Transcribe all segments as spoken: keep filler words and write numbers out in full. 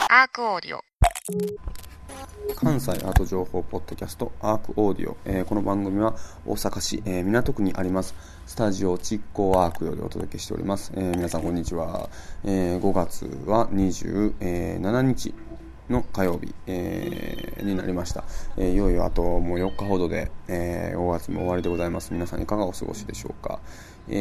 アークオーディオ。 関西アート情報ポッドキャストアークオーディオ、えー、この番組は大阪市、えー、港区にありますスタジオチッコアークよりお届けしております。えー、皆さんこんにちは。えー、ごがつはにじゅうしちにちの火曜日、えー、になりました。えー、いよいよあともうよっかほどで、えー、ごがつも終わりでございます。皆さんいかがお過ごしでしょうか。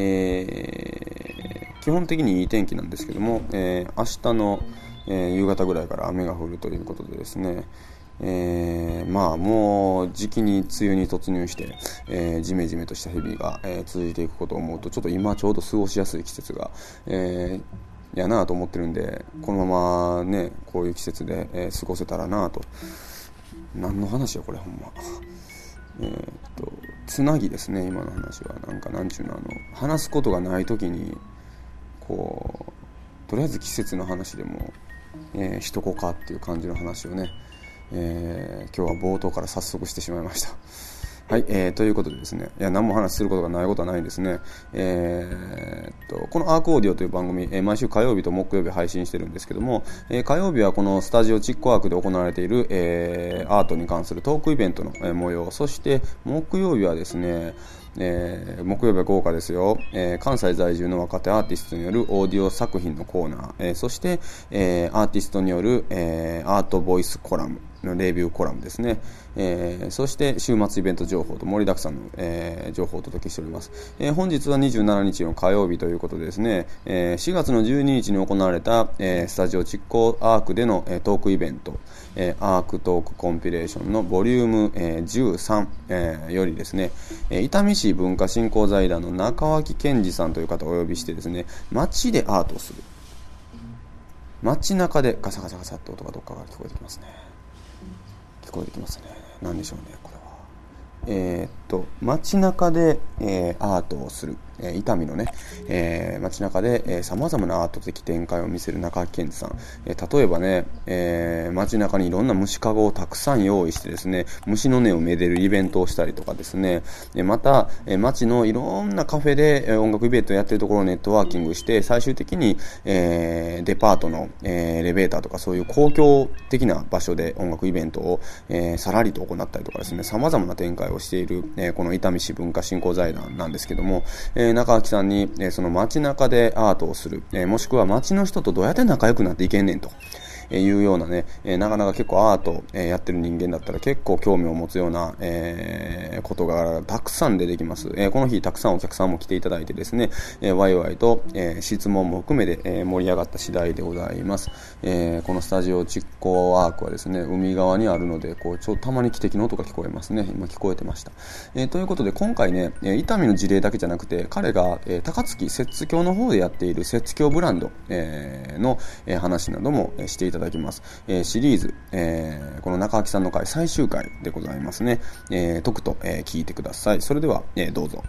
えー、基本的にいい天気なんですけども、えー、明日の、えー、夕方ぐらいから雨が降るということでですね、えー、まあもう時期に梅雨に突入して、えー、ジメジメとした日々が、えー、続いていくことを思うと、ちょっと今ちょうど過ごしやすい季節が、えー、やなと思ってるんで、このままねこういう季節で、えー、過ごせたらなと。何の話よこれほんま。えー、っとつなぎですね。今の話はなんかなんちゅうの、あの話すことがない時にこうとりあえず季節の話でも、えー、しとこうかっていう感じの話をね、えー、今日は冒頭から早速してしまいました。はい、えー、ということでですね、いや何も話することがないことはないんですね。えー、っとこのアークオーディオという番組、えー、毎週火曜日と木曜日配信してるんですけども、えー、火曜日はこのスタジオチッコアークで行われている、えー、アートに関するトークイベントの、えー、模様、そして木曜日はですね、えー、木曜日は豪華ですよ、えー、関西在住の若手アーティストによるオーディオ作品のコーナー、えー、そして、えー、アーティストによる、えー、アートボイスコラムのレビューコラムですね、えー、そして週末イベント情報と盛りだくさんの、えー、情報をお届けしております。えー、本日はにじゅうしちにちの火曜日ということでですね、えー、しがつのじゅうににちに行われた、えー、スタジオチッコアークでの、えー、トークイベント、えー、アークトークコンピレーションのボリューム、えー、じゅうさん、えー、よりですね、えー、伊丹市文化振興財団の中脇健二さんという方をお呼びしてですね、街でアートをする、街中でガサガサガサって音がどっかから聞こえてきますね。聞こえてきますね。何でしょうねこれは。えー、っと街中で、えー、アートをする、えー、伊丹のね、えー、街中で、えー、様々なアート的展開を見せる中脇健二さん、えー、例えばね、えー、街中にいろんな虫かごをたくさん用意してですね、虫の音をめでるイベントをしたりとかですね、えー、また、えー、街のいろんなカフェで、えー、音楽イベントをやってるところをネットワーキングして最終的に、えー、デパートの、えー、エレベーターとかそういう公共的な場所で音楽イベントを、えー、さらりと行ったりとかですね、様々な展開をしている、えー、この伊丹市文化振興財団なんですけども、えー、中脇さんに、えー、その街中でアートをする、えー、もしくは街の人とどうやって仲良くなっていけんねんというようなね、えー、なかなか結構アート、えー、やってる人間だったら結構興味を持つような、えー、ことがたくさん出てきます。えー、この日たくさんお客さんも来ていただいてですね、えー、ワイワイと、えー、質問も含めて、えー、盛り上がった次第でございます。えー、このスタジオチッコアークはですね、海側にあるのでこうちょたまに汽笛の音が聞こえますね。今聞こえてました。えー、ということで今回ね、伊丹の事例だけじゃなくて彼が、えー、高槻摂津峡の方でやっている摂津峡ブランド、えー、の、えー、話なども、えー、していただきます。えー、シリーズ、えー、この中脇さんの回最終回でございますね。えー、とくと、えー、聞いてください。それでは、えー、どうぞ。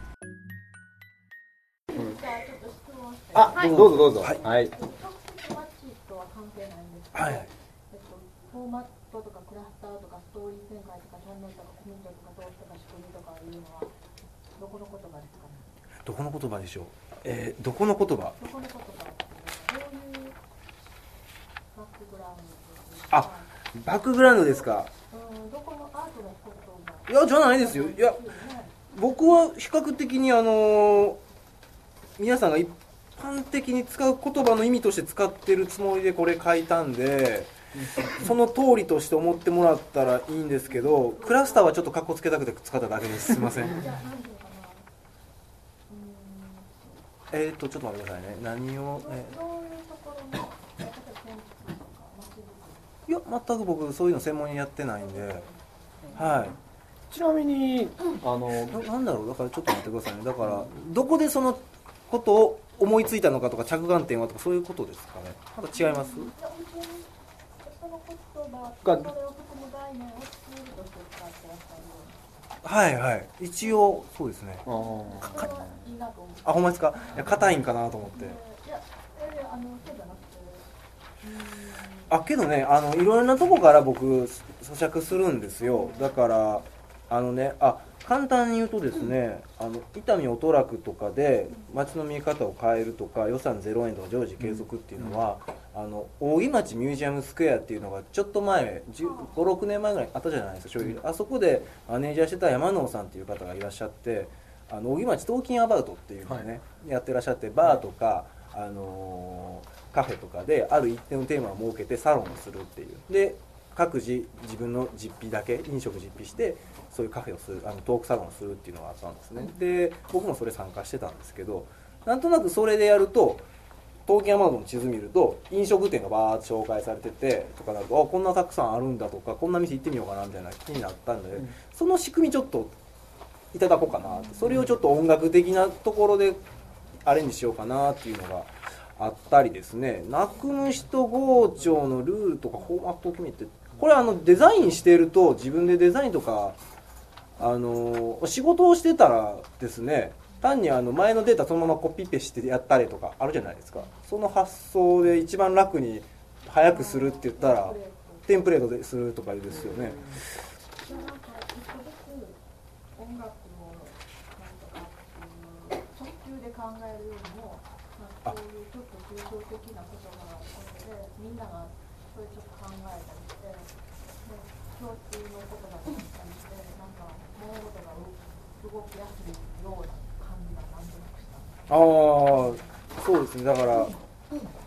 あ、はい、どうぞどうぞ。はい。はい。 フォーマットとかクラスターとかストーリー展開とかチャンネルとかコミュニティとか投資とか仕組みとかいうのはどこの言葉ですかね。 どこの言葉でしょう。えー、どこの言葉。どこの言葉。どういうバックグラウンドですか。あ、バックグラウンドですか。 うん、どこのアートのことが。 いやじゃないですよ。いや、僕は比較的にあのー、皆さんが一般的に使う言葉の意味として使ってるつもりでこれ書いたんで。その通りとして思ってもらったらいいんですけど、クラスターはちょっとカッコつけたくて使っただけです。すいません。えーとちょっと待ってくださいね。何を、えー、いや全く僕そういうの専門にやってないんで、はい。 ちなみにあのな, なんだろうだからちょっと待ってくださいね。だからどこでそのことを思いついたのかとか着眼点はとかそういうことですかね。また違います？はいはい、一応そうですね。ああ、ほんまですか。硬いんかなと思って。あ、けどね、あのいろいろなとこから僕咀嚼するんですよ。だからあのね、あ、簡単に言うとですね、あの伊丹音楽とかで街の見え方を変えるとか予算ゼロえんとか常時継続っていうのは、 あの扇町ミュージアムスクエアっていうのがちょっと前ご、ろくねんまえぐらいあったじゃないですか、正直。あそこでマネージャーしてた山野さんっていう方がいらっしゃって、あの扇町トーキンアバウトっていうのをね、はい、やってらっしゃって、バーとか、あのー、カフェとかである一定のテーマを設けてサロンをするっていう。で各自自分の実費だけ飲食実費してそういうカフェをする、あのトークサロンをするっていうのがあったんですね。で僕もそれ参加してたんですけど、なんとなくそれでやると東京アマゾンの地図見ると飲食店がバーッと紹介されててとかなると、あこんなたくさんあるんだとか、こんな店行ってみようかなみたいな気になったんで、うん、その仕組みちょっといただこうかなって、それをちょっと音楽的なところでアレンジしようかなっていうのがあったりですね。泣く虫と郷長のルールとかフォーマットを決めて、これあのデザインしていると自分でデザインとかあの仕事をしてたらですね、単にあの前のデータそのままコピペしてやったりとかあるじゃないですか。その発想で一番楽に早くするって言ったらテンプレートでするとかですよね。 音楽をなんとかっていう直球で考えるよりも、まあ、そういうちょっと抽象的なことがあることでみんながそれちょっと考えたりして、で共通のことがあったりして、なんか物事が動きやすいような感じがなんとなくした。 ああ、そうですね。だから、うん、 なんか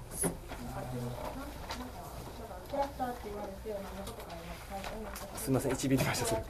キャラクターって言われて何のことかすみません、いちビリましたそれ。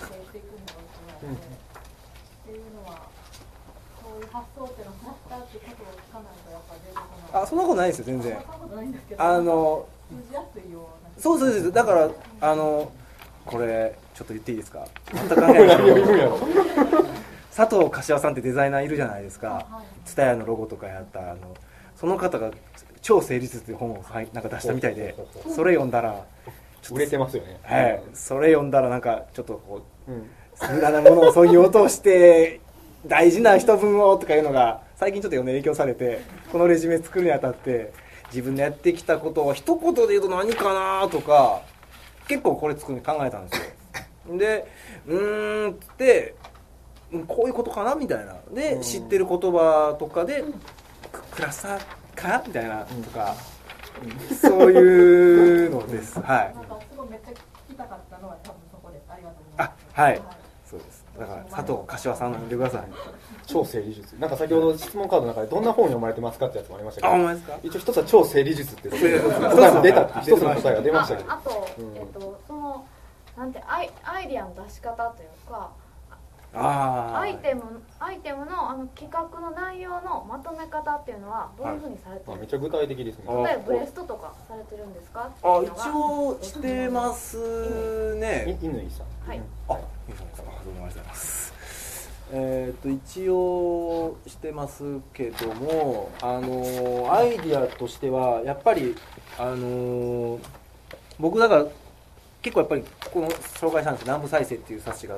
っていうのは、そういう発想っていうのはキャラクターっていうことを聞かないとやっぱ出てこない。 あ、そんなことないですよ全然。 そんなことないんですけど、 あの通じやすいような。 そうそうです。だからあのこれちょっと言っていいですか。全く関係ない佐藤柏さんってデザイナーいるじゃないですか。蔦屋のロゴとかやったあのその方が超成立っていう本をなんか出したみたいで、それ読んだら売れてますよね。 はい。それ読んだらなんかちょっとこう。うん無駄なものをそぎ落として大事な一文をとかいうのが最近ちょっと読んで影響されて、このレジュメ作るにあたって自分でやってきたことを一言で言うと何かなとか結構これ作るに考えたんですよ。でうーんってこういうことかなみたいなで知ってる言葉とかでクラスターかみたいなとかそういうのです。はい。 なんかすごいめっちゃ聞きたかったのは多分そこでありがとうございます。 あ、はい。そうです。だから佐藤柏さん読んでください。 超整理術。なんか先ほど質問カードの中でどんな本読まれてますかってやつもありましたけど。 あ、ほんまですか。 一応一つは超整理術っていう答えも出たって一つの答えが出ましたけど。 あと、えっとそのなんてアイアイディアの出し方というか。 あアイテムアイテムのあの企画の内容のまとめ方っていうのはどういうふうにされてるんですか。 はい、めっちゃ具体的ですね。 例えばブレストとかされてるんですか。 あ、一応してますね。 乾さん。 はい。 あ、乾さんですか。どうもありがとうございます。えっと一応してますけども、あのアイディアとしてはやっぱりあの僕だから結構やっぱりこの紹介したんですけど、南部再生っていう冊子があって。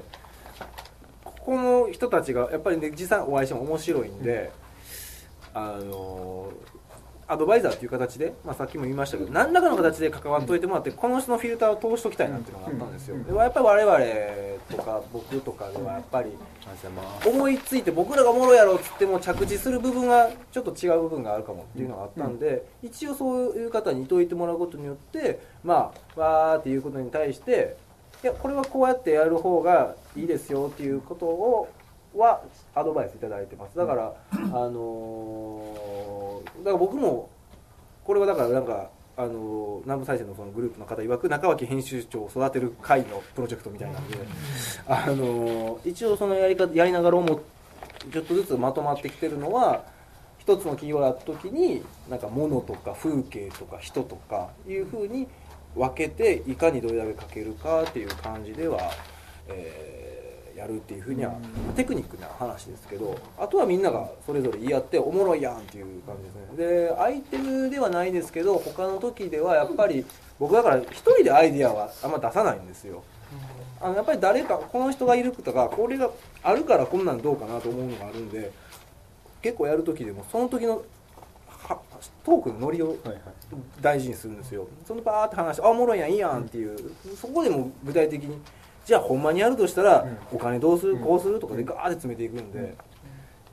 この人たちがやっぱりね実際お会いしても面白いんで、うん、あのアドバイザーっていう形で、まあ、さっきも言いましたけど何らかの形で関わっといてもらって、うん、この人のフィルターを通しときたいなっていうのがあったんですよ、うん、でやっぱり我々とか僕とかではやっぱり思いついて僕らがおもろいやろうっつっても着地する部分がちょっと違う部分があるかもっていうのがあったんで、うん、一応そういう方にいといてもらうことによってまあわーっていうことに対していやこれはこうやってやる方がいいですよっていうことをはアドバイスいただいてます。だから、あのー、だから僕もこれはだからなんか、あのー、南部再生のそのグループの方曰く中脇編集長を育てる会のプロジェクトみたいなんで、あのー、一応そのやり方やりながらもちょっとずつまとまってきてるのは一つの企業があった時になんか物とか風景とか人とかいう風に分けていかにどれだけかけるかっていう感じでは、えー、やるっていうふうにはテクニックな話ですけど、あとはみんながそれぞれ言い合っておもろいやんっていう感じですね。でアイテムではないですけど他の時ではやっぱり僕だから一人でアイディアはあんま出さないんですよ。あのやっぱり誰かこの人がいるとかこれがあるからこんなんどうかなと思うのがあるんで結構やる時でもその時のトークのノリを大事にするんですよ。そのバーって話してあおもろいやんいいやんっていう、うん、そこでも具体的にじゃあほんまにやるとしたら、うん、お金どうするこうするとかでガーって詰めていくんで、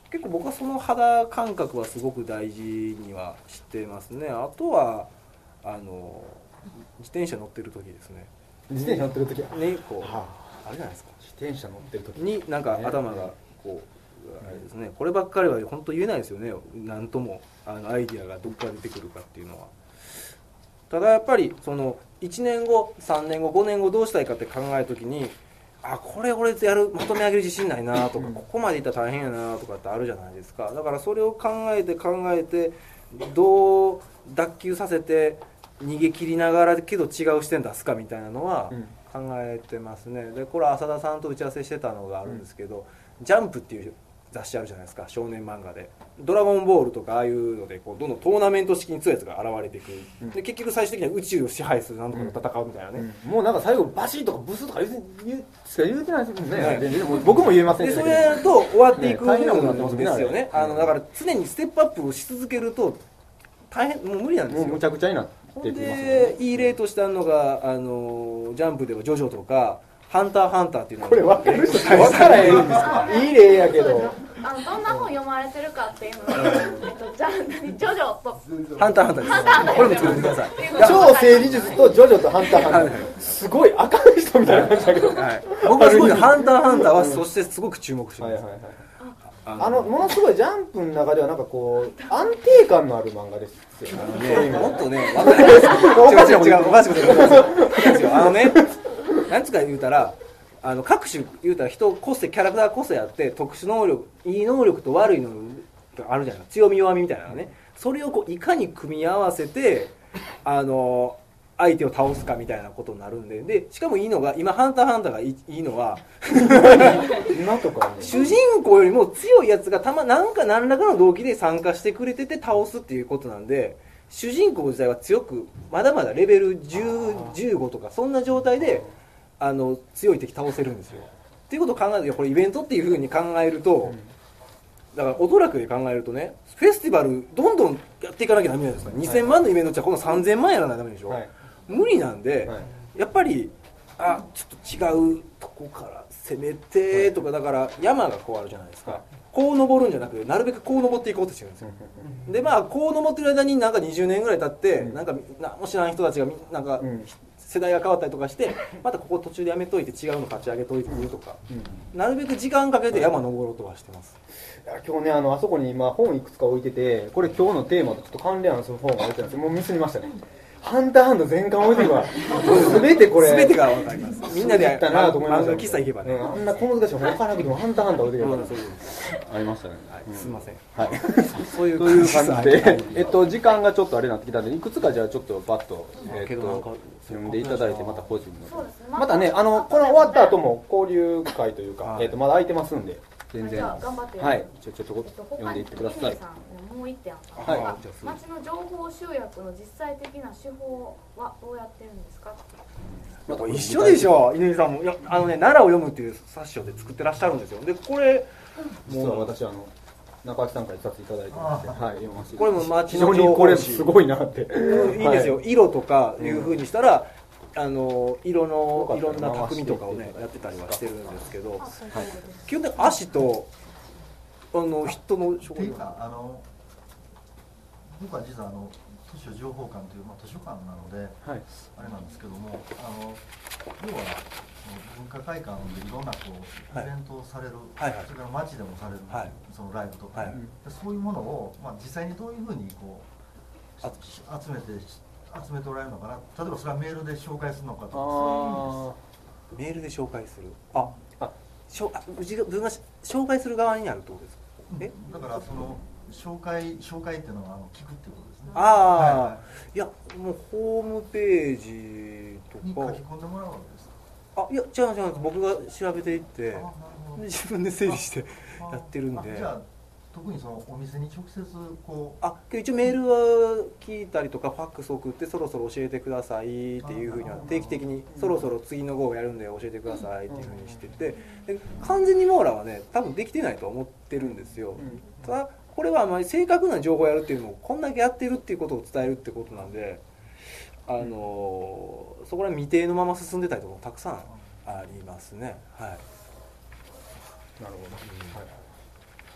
結構僕はその肌感覚はすごく大事にはしてますね。あとはあの自転車乗ってる時ですね。 自転車乗ってる時はねこう、 はあれじゃないですか。 自転車乗ってる時になんか頭がこう、あれですね。こればっかりは本当言えないですよね。なんともあのアイディアがどっから出てくるかっていうのは。ただやっぱりそのいちねんご、さんねんご、ごねんごどうしたいかって考えるときに、あこれ俺やるまとめ上げる自信ないなとか、ここまでいったら大変やなとかってあるじゃないですか。だからそれを考えて考えてどう脱臼させて逃げ切りながらけど違う視点出すかみたいなのは考えてますね。でこれは浅田さんと打ち合わせしてたのがあるんですけど、ジャンプっていう雑誌あるじゃないですか、少年漫画で。ドラゴンボールとかああいうのでこうどんどんトーナメント式に強いやつが現れていく、うん、で結局最終的には宇宙を支配するなんとかと戦うみたいなね、 うん、もうなんか最後バシッとかブスとか言う言うしか言うてないですもんね、はい、でも僕も言えませんでそれやると終わっていくんですよね。 ね、 あのだから常にステップアップをし続けると大変もう無理なんですよ。 もうむちゃくちゃになってきますよね。 でいい例としてあるのがあのジャンプではジョジョとかハンターハンターっていうのこれ分かる人分からへんんですかいい例やけどあのどんな本読まれてるかっていうのを、えっと、じゃあジョジョとハンターハンターです。これも作ってください。 超整理術とジョジョとハンターハンターすごい明るい人みたいな感じだけど、 はい、僕はすごいハンターハンターはそしてすごく注目してます、はいはいはい、 あのものすごいジャンプの中ではなんかこう安定感のある漫画ですよね。 もっとねおかしい違うおかしいこと言うんですよ。あのねなんつうか言うたらあの各種言うたら人個性キャラクター個性あって特殊能力いい能力と悪い能力があるじゃないですか。強み弱みみたいなのね。それをこういかに組み合わせてあの相手を倒すかみたいなことになるんで、でしかもいいのが今ハンターハンターがい い, いいのは今とか、ね、 主人公よりも強いやつがたまなんか何らかの動機で参加してくれてて倒すっていうことなんで、主人公自体は強くまだまだレベルじゅう、じゅうごとかそんな状態であの強い敵倒せるんですよ。っていうことを考えるとこれイベントっていう風に考えると、だからおそらくで考えるとねフェスティバルどんどんやっていかなきゃダメじゃないですか。にせんまんのイベントじゃこのさんぜんまんやらないとダメでしょ、はい、無理なんで、はい、やっぱりあちょっと違うとこから攻めてとか、だから山がこうあるじゃないですか、はい、こう登るんじゃなくてなるべくこう登っていこうとしてるんですよ。でまあこう登ってる間になんかにじゅうねんぐらい経って、うん、なんか何も知らん人たちがなんか、うん世代が変わったりとかしてまたここ途中でやめといて違うの勝ち上げといてくるとか、うん、なるべく時間かけて山登ろうとはしてます。 いや今日ねあのあそこに今本いくつか置いてて、これ今日のテーマとちょっと関連する本が置いてたんですよ。もうミスりましたね。ハンターハンター全巻置いてるわ全てこれ全てが分かります。みんなでったなと思いました。 漫画喫茶行けばね、 うん、あんな小難しい本分からなくてもハンターハンター置いてるから、うん、 ありましたね、 はいうん、すみません、 はい、 そういう感じでえっと時間がちょっとあれになってきたんでいくつかじゃあちょっとバッと、えー、っと読んでいただいてまた個人の、ね、またねあのこの終わった後も交流会というか、はい、えー、っとまだ空いてますんで全然頑張ってはいちょちょっと読んでいってください。 もう一点あった、 はい、 町の情報集約の実際的な手法はどうやってるんですか。 まあ、一緒でしょ犬井さんも。いやあのね奈良を読むっていう冊子で作ってらっしゃるんですよ。でこれ実は私あの中脇さんから一冊いただいてまして、はい、読ませてこれも町の情報これすごいなっていいですよ、はい、色とかいう風にしたら、うん、あの色のいろんな匠とかをねやってたりはしてるんですけど、はい、基本的に足とあの人のっていうかあの僕は実はあの都市情報館という、まあ、図書館なので、はい、あれなんですけどもあの要は文化会館でいろんなこうイベントをされる、はい、それから街でもされる、はい、そのライブとか、はい、そういうものを、まあ、実際にどういうふうにこう集めて集めておられるのかな。例えばそれはメールで紹介するのかとかそういう意味です。 メールで紹介するああしょあ自分が紹介する側になるってことですか。えだからその紹介紹介っていうのはあの聞くっていうことですね。 ああ、はい、いやもうホームページとかに書き込んでもらうわけですか。 あいや違う違う僕が調べていって自分で整理してやってるんで。 じゃあ特にそのお店に直接こうあ一応メールは聞いたりとかファックス送ってそろそろ教えてくださいっていうふうには定期的にそろそろ次の号をやるんで教えてくださいっていうふうにしてて、で完全に網羅はね多分できてないと思ってるんですよ。ただこれはあまり正確な情報をやるっていうのもこんだけやってるっていうことを伝えるってことなんで、あのそこら未定のまま進んでたりとかもたくさんありますね。はい。 なるほど。はい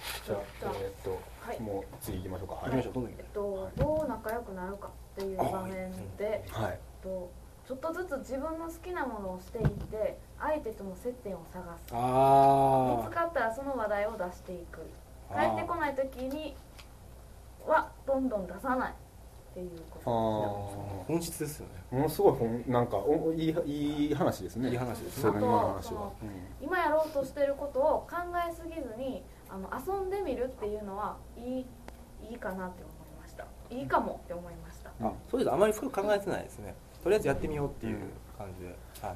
じゃあえー、っと、はい、もう次行きましょうか。 行きましょう。どんどん行きましょう。どう仲良くなるかっていう場面で、はい、とちょっとずつ自分の好きなものをしていって相手との接点を探す。あ見つかったらその話題を出していく。帰ってこない時にはどんどん出さないっていうことです。本質ですよね。 ものすごい本なんかおいいいい話ですね。 いい話です。 それの話は、 うん、今やろうとしてることを考えすぎずにあの遊んでみるっていうのはいいいいかなって思いました。いいかもって思いました。 あ、そうです。あまり深く考えてないですね。とりあえずやってみようっていう感じで。はい。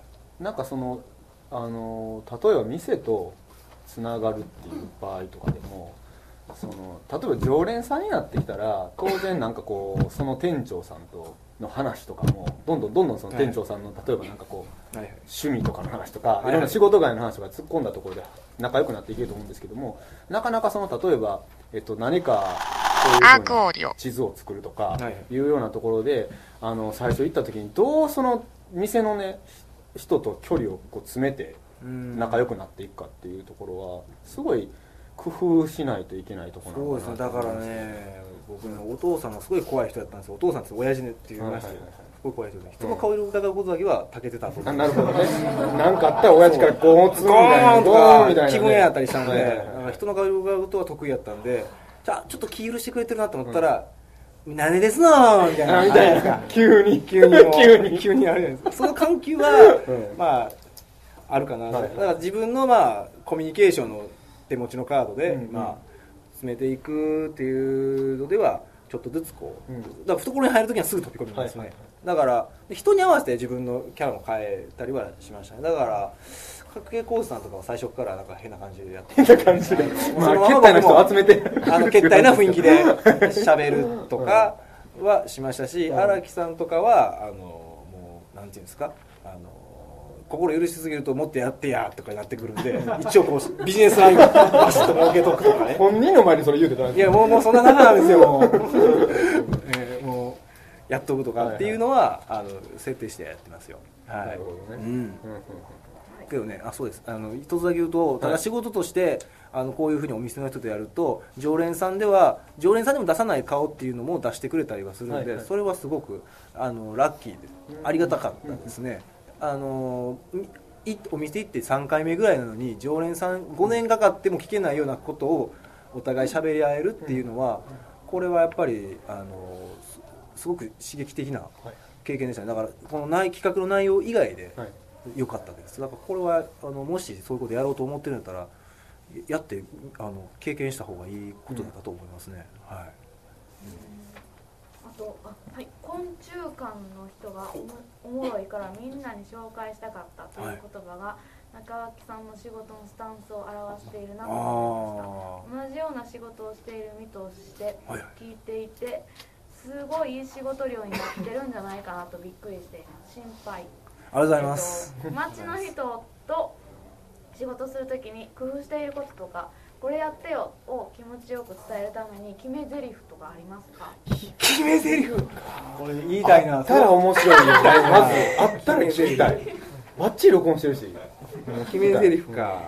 なんかそのあの例えば店とつながるっていう場合とかでも。その例えば常連さんになってきたら当然なんかこうその店長さんとの話とかもどんどんどんどんその店長さんの例えばなんかこう趣味とかの話とかいろんな仕事外の話とか突っ込んだところで仲良くなっていけると思うんですけどもなかなかその例えばえっと何かこういうふうに地図を作るとかいうようなところであの最初行った時にどうその店のね人と距離をこう詰めて仲良くなっていくかっていうところはすごい工夫しないといけないところなんだな。そうですね。だからね、僕のお父さんがすごい怖い人だったんですよ。お父さんって親父ねって言いましたけど、すごい怖い人で、人の顔色を伺うことだけは長けてたと思う。 なるほどね。なんかあったら親父からゴーンツーみたいな、 ゴーンみたいな気分やったりしたので、人の顔色を伺うことは得意やったんで、じゃあちょっと気許してくれてるなと思ったら、何ですのみたいなみたいな急に急に急に急にあるじゃないですか。その緩急はまああるかな。だから自分のまあコミュニケーションの手持ちのカードで、うんうん、まあ詰めていくっていうのではちょっとずつこう、うん、だから懐に入るときはすぐ飛び込みますね、はいはいはい、だから人に合わせて自分のキャラも変えたりはしましたね。だから角形コースさんとかは最初からなんか変な感じでやって変な感じでまあ決体な人集めてあの決体な雰囲気で喋るとかはしましたし荒、うん、木さんとかはあのもうなんていうんですかあの心許しすぎるともっとやってやとかになってくるんで一応こうビジネスラインをバシッと設けとくとかね本人の前にそれ言うてたんですいやもうもうそんな中なんですよもう、えー、もうやっとくとかっていうのは、はいはい、あの設定してやってますよ。はい、なるほどね、うん、けどねあそうですあの一つだけ言うとただ仕事として、はい、あのこういうふうにお店の人とやると常連さんでは常連さんでも出さない顔っていうのも出してくれたりはするので、はいはい、それはすごくあのラッキーでありがたかったですね。あのお店行ってさんかいめぐらいなのに常連さんごねんかかっても聞けないようなことをお互い喋り合えるっていうのはこれはやっぱりあのすごく刺激的な経験でしたね。だからこの内企画の内容以外で良かったです。だからこれはあのもしそういうことやろうと思ってるんだったらやってあの経験した方がいいことだと思いますね、うんはいあとあはい、昆虫館の人がおもろいからみんなに紹介したかったという言葉が、はい、中脇さんの仕事のスタンスを表しているなと思いました。同じような仕事をしている身として聞いていてすごいいい仕事量になってるんじゃないかなとびっくりしています。心配。 ありがとうございます、 えっと、街の人と仕事するときに工夫していることとかこれやってよを気持ちよく伝えるために決め台詞とかありますか？ 決め台詞これ言いたいな。 あったら面白いよねまずあったら聞きたいバッチリ録音してるし決め台詞か、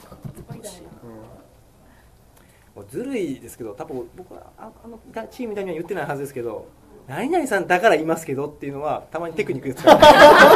うん、ずるいですけど多分僕はあのチームみたいには言ってないはずですけど何々さんだからいますけどっていうのはたまにテクニックで使う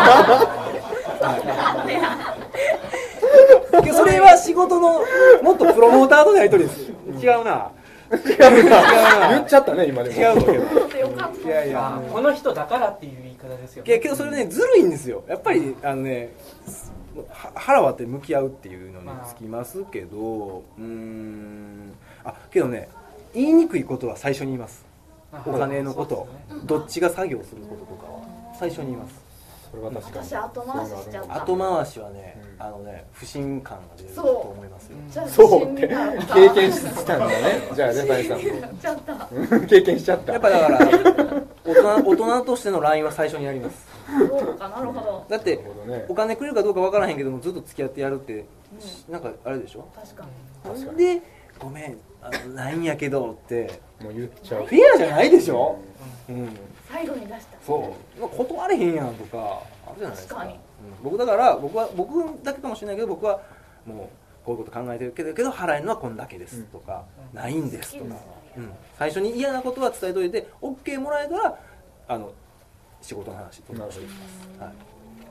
それは仕事のもっとプロモーターとのやり取りです。違うな違うな言っちゃったね今でも違うけどいやいやこの人だからっていう言い方ですよね。 いやけどそれねずるいんですよやっぱりあのね腹割って向き合うっていうのにつきますけどうーんあけどね言いにくいことは最初に言います。お金のこと、ね、どっちが作業することとかは最初に言います。 それは確かに私後回ししちゃった後回しはね、うん、あのね不信感が出ると思いますよ。 そうって経験したんだねじゃあレパイさんも経験しちゃったやっぱだから大人、大人としての ライン は最初にやります。 そうかなるほど。 だって、ね、お金くれるかどうかわからへんけどもずっと付き合ってやるって、うん、なんかあれでしょ。 確かに。ほんでごめんあのないんやけどってもう言っちゃうフェアじゃないでしょ、うんうん、 最後に出したそう断れへんやんとかあるじゃないですか。確かに、うん、僕だから僕は僕だけかもしれないけど僕はもうこういうこと考えてるけどけど払えるのはこんだけですとか、うん、ないんですとか、うん、最初に嫌なことは伝えといて OK もらえたらあの仕事の話とかしていきます、はい。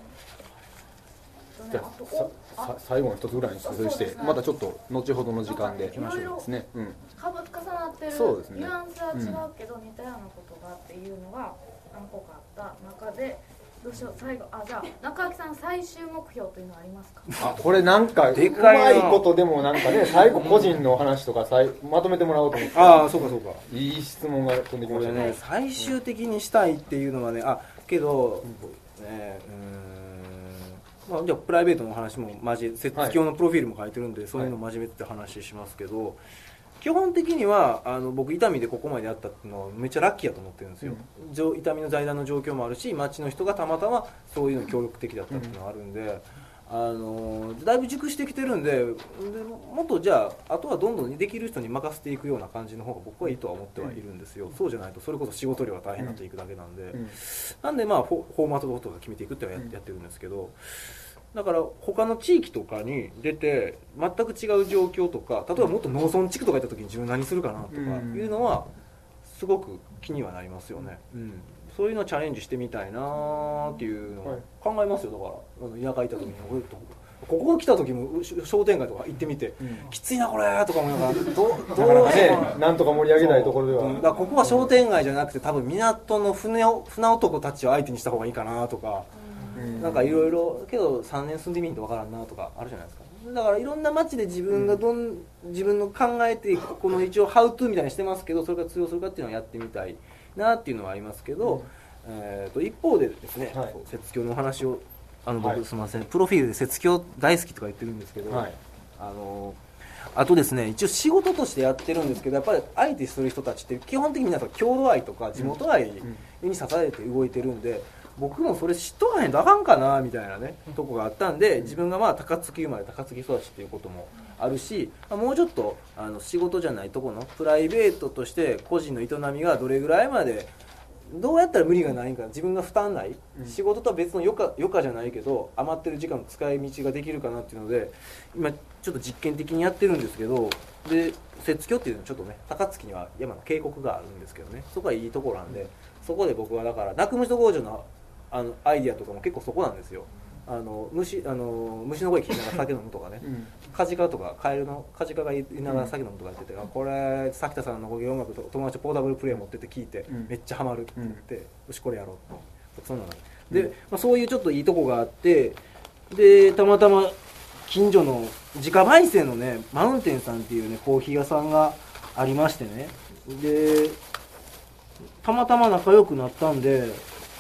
じゃあさ最後の一つぐらいに続いて、またちょっと後ほどの時間でいきましょうですね。うん、 かぶ重なってるニュアンスは違うけど似たようなことがっていうのが何個かあった中で、どうしよう最後、あ、じゃあ中脇さん最終目標というのはありますか？ あ、これなんかうまいことでもなんかね、最後個人の話とかさいまとめてもらおうと思って。 ああ、そうかそうか。 いい質問が飛んできましたね。最終的にしたいっていうのはね、あ、けど、うん、ね、うーん、まあじゃあプライベートの話も真面目、設教のプロフィールも書いてるんで、はい、そういうの真面目って話しますけど。基本的にはあの僕伊丹でここまでやったっていうのはめっちゃラッキーだと思ってるんですよ、うん、伊丹の財団の状況もあるし町の人がたまたまそういうの協力的だったっていうのがあるんで、うん、あのだいぶ熟してきてるん で, でもっとじゃああとはどんどんできる人に任せていくような感じの方が僕はいいとは思ってはいるんですよ、うん、そうじゃないとそれこそ仕事量が大変になっていくだけなんで、うん、なんでまあフォーマットとか決めていくっていうのは や, やってるんですけど、だから他の地域とかに出て全く違う状況とか、例えばもっと農村地区とか行った時に自分何するかなとかいうのはすごく気にはなりますよね、うん、そういうのをチャレンジしてみたいなっていうのを考えますよ。だから田舎行った時にここ来た時も商店街とか行ってみて、うん、きついなこれとか思いながらどどうね、なんとか盛り上げないところでは、 うん、だからここは商店街じゃなくて多分港の船を船男たちを相手にした方がいいかなとか、なんかいろいろけどさんねん住んでみんとわからんなとかあるじゃないですか。だからいろんな街で自分がどん、うん、自分の考えてこの一応ハウトゥーみたいにしてますけど、それが通用するかっていうのをやってみたいなっていうのはありますけど、うん、えー、と一方でですね、はい、節教のお話をあの僕、はい、すみませんプロフィールで節教大好きとか言ってるんですけど、はい、あのあとですね一応仕事としてやってるんですけど、やっぱり相手する人たちって基本的に皆さん郷土愛とか地元愛に支えて動いてるんで、僕もそれ知っとかへんとあかんかなみたいなねとこがあったんで、自分がまあ高槻生まれ高槻育ちっていうこともあるし、もうちょっとあの仕事じゃないとこのプライベートとして個人の営みがどれぐらいまでどうやったら無理がないんか、自分が負担ない、うん、仕事とは別の余暇、余暇じゃないけど余ってる時間の使い道ができるかなっていうので今ちょっと実験的にやってるんですけど、で節教っていうのはちょっとね高槻には山の渓谷があるんですけどね、そこはいいところなんで、そこで僕はだから泣く虫と工場のあのアイディアとかも結構そこなんですよ。あの 虫, あの虫の声聞きながら酒飲むとかね、うん、カジカとかカエルのカジカが言いながら酒飲むとか言ってて、うん、これ咲田さんの音楽と友達ポータブルプレイヤー持ってって聞いて、うん、めっちゃハマるって言って、うん、よしこれやろうと、そんなので、うん、まあ、そういうちょっといいとこがあって、でたまたま近所の自家焙煎のねマウンテンさんっていうねコーヒー屋さんがありましてね、でたまたま仲良くなったんで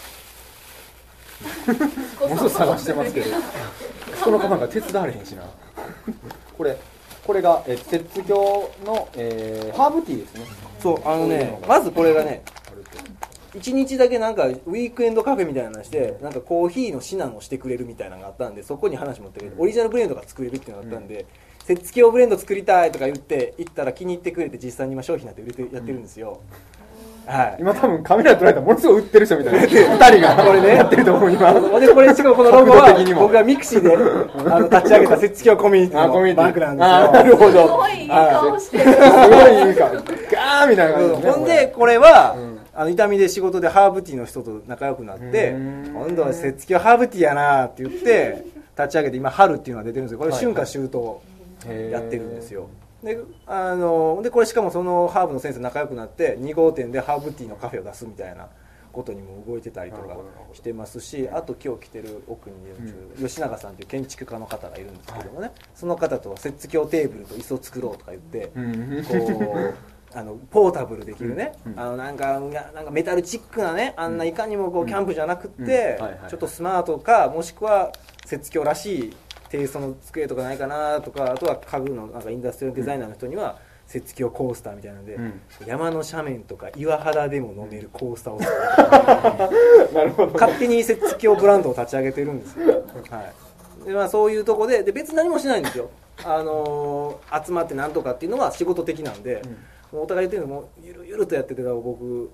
もの探してますけどその方が手伝われへんしなこれこれがえ節教の、えー、ハーブティーですね。 そうあのねまずこれがねいちにちだけなんかウィークエンドカフェみたいなのしてなんかコーヒーの指南をしてくれるみたいなのがあったんで、そこに話持ってくれる、オリジナルブレンドが作れるっていうのがあったんで、うん、節教ブレンド作りたいとか言って行ったら気に入ってくれて実際に今商品になって売れてやってるんですよ、うん、はい、 今多分カメラで撮られたらものすごい売ってる人みたいなふたりがこれねやってると思う今でこれしかもこのロゴは僕がミクシーであの立ち上げた節教コミュニティのバンクなんですよ。 あなるほど、 すごいいい顔してる、 すごいいい顔ガーみたいな感じですね。 ほんでこれは、うん、あの痛みで仕事でハーブティーの人と仲良くなって今度は節教ハーブティーやなって言って立ち上げて今春っていうのが出てるんですよ。これ春夏秋冬やってるんですよ。であのでこれしかもそのハーブの先生仲良くなってに号店でハーブティーのカフェを出すみたいなことにも動いてたりとかしてますし、あと今日来てる奥にいる、うん、吉永さんという建築家の方がいるんですけどもね、はい、その方と節教テーブルと椅子を作ろうとか言って、うん、こうあのポータブルできるね、うん、あのなんかなんかメタルチックなね、あんないかにもこうキャンプじゃなくってちょっとスマートかもしくは節教らしいテイストの机とかないかなとか、あとは家具のなんかインダストリアルデザイナーの人には節教コースターみたいなので、うん、山の斜面とか岩肌でも飲めるコースターを作るなるほど勝手に節教ブランドを立ち上げてるんですよ、はい、でまあ、そういうとこで、で別に何もしないんですよ、あのー、集まってなんとかっていうのは仕事的なんで、うん、もうお互い言ってるのもゆるゆるとやってて、僕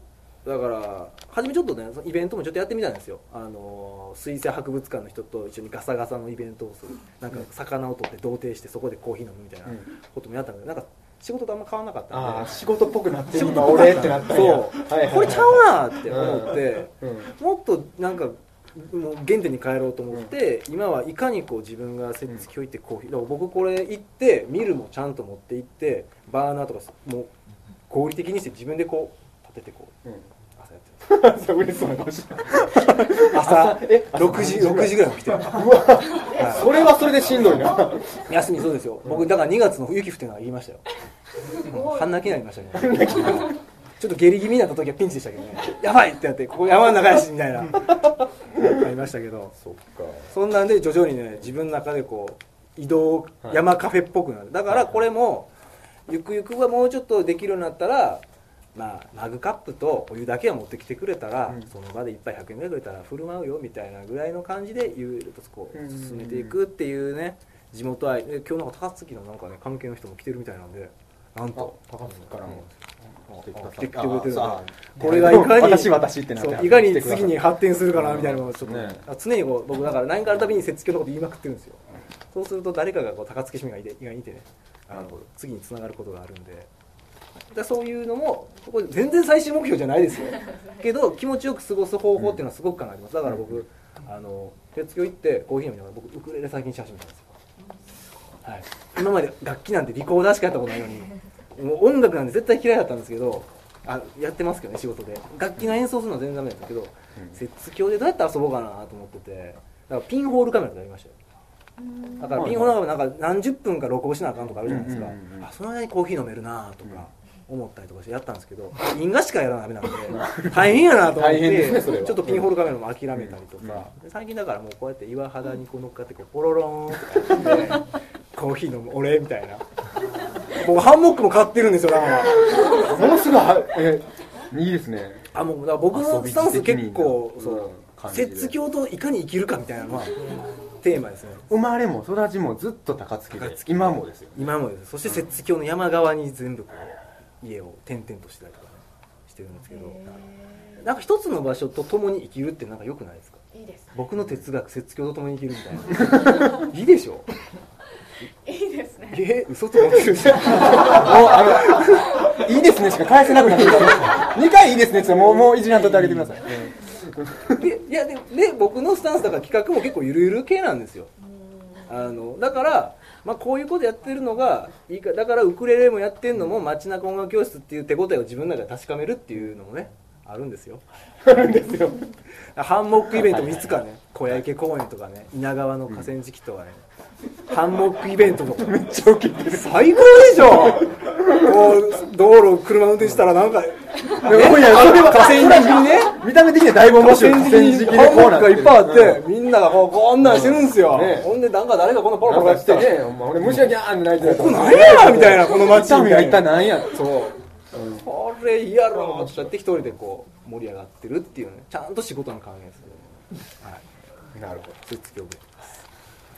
だから初めちょっとねイベントもちょっとやってみたんですよ。あの水生博物館の人と一緒にガサガサのイベントをする、なんか魚を取って同定してそこでコーヒー飲むみたいなこともやったんだけど、なんか仕事とあんま変わらなかったんで、 あ仕事っぽくなって今俺ってなったんや。 そう、 はいはいはい、 これちゃうなって思って、 うんうん、 もっとなんかもう原点に帰ろうと思って、うん、今はいかにこう自分が設置を行ってコーヒー、だから僕これ行ってミルもちゃんと持って行ってバーナーとかもう合理的にして自分でこう立ててこう、うん、朝やってる。嬉しそうな顔して朝えろくじろくじぐらい起きてる。うわ、 はい、それはそれでしんどいな。 休みそうですよ。僕だからにがつの雪降ってるのは言いましたよ。半泣きになりましたね。ちょっと下痢気味になった時はピンチでしたけどね。やばいってなってここ山の中やしみたいなありましたけど、そっか、そんなんで徐々にね自分の中でこう移動山カフェっぽくなる。だからこれもゆくゆくはもうちょっとできるようになったら、まあ、マグカップとお湯だけは持ってきてくれたら、うん、その場でいっぱいひゃくえんぐらいくれたら振る舞うよみたいなぐらいの感じでいろいろとこう進めていくっていうね、地元愛。今日なんか高槻のなんかね関係の人も来てるみたいなんで、なんと高槻からも来てきてくれてるので、これがいかに私私ってなっていかに次に発展するかなみたいなのをちょっと、ね、常にこう僕だから何かあるたびに節教のこと言いまくってるんですよ。そうすると誰かがこう高槻市民がいて意外にいてね、あの次につながることがあるんで、だそういうのもこれ全然最終目標じゃないですよけど気持ちよく過ごす方法っていうのはすごく考えてます。だから僕あの節教行ってコーヒー飲みながら僕ウクレレ最近し始めたんですよ。はい、今まで楽器なんてリコーダーしかやったことないのに、もう音楽なんて絶対嫌いだったんですけど、あやってますけどね仕事で楽器の演奏するのは全然ダメなんですけど、節教でどうやって遊ぼうかなと思ってて、だからピンホールカメラとかやりましたよ。だからピンホールカメラなんか何十分か録音しなあかんとかあるじゃないですか、うんうん、あその間にコーヒー飲めるなとか思ったりとかしてやったんですけど、因果しかやらなダメなんで大変やなと思って、ね、ちょっとピンホールカメラも諦めたりとか、うん、最近だからもうこうやって岩肌にこう乗っかってこうポロローンとかやってコーヒー飲む俺みたいな、僕ハンモックも買ってるんですよ。だからものすごいえいいですね。 あもうだから僕のスタンス結構そう節教といかに生きるかみたいなのはテーマですね。 生まれも育ちもずっと高槻で今もですよ。 今もです。そして節教の山側に全部こう家を転々としてたりとか、ね、してるんですけど、なんか一つの場所と共に生きるってなんか良くないですか？ いいです、ね、僕の哲学節教と共に生きるみたいないいでしょいいですね。 え嘘ついてるじゃん。もうあのいいですねしか返せなくなってるにかいいいですねってもうもう一覧取ってあげてください。 でいやでで僕のスタンスだから企画も結構ゆるゆる系なんですよ。あのだから、まあ、こういうことやってるのがいいか、だからウクレレもやってるのも街中音楽教室っていう手応えを自分の中で確かめるっていうのもねあるんですよ。 あるんですよ。 ハンモックイベントもいつかね小屋池公園とかね稲川の河川敷とかね、うん、ハンモックイベントとかめっちゃウケてる。最高でしょ。こう道路車運転したらなんか、ね、河川敷にね見た目的にはだいぶ面白い河川敷でハンモックがいっぱいあって、うん、みんながこうこんなんしてるんですよ、うんね、ほんでなんか誰かこのポロポロやってね、 俺虫がギャーン泣いてるここ何やみたいなこの街みたいな一体何やそう、うん、これいいやろってやって一人でこう盛り上がってるっていうね、ちゃんと仕事の関係でする、はい、 なるほど。 節教部です。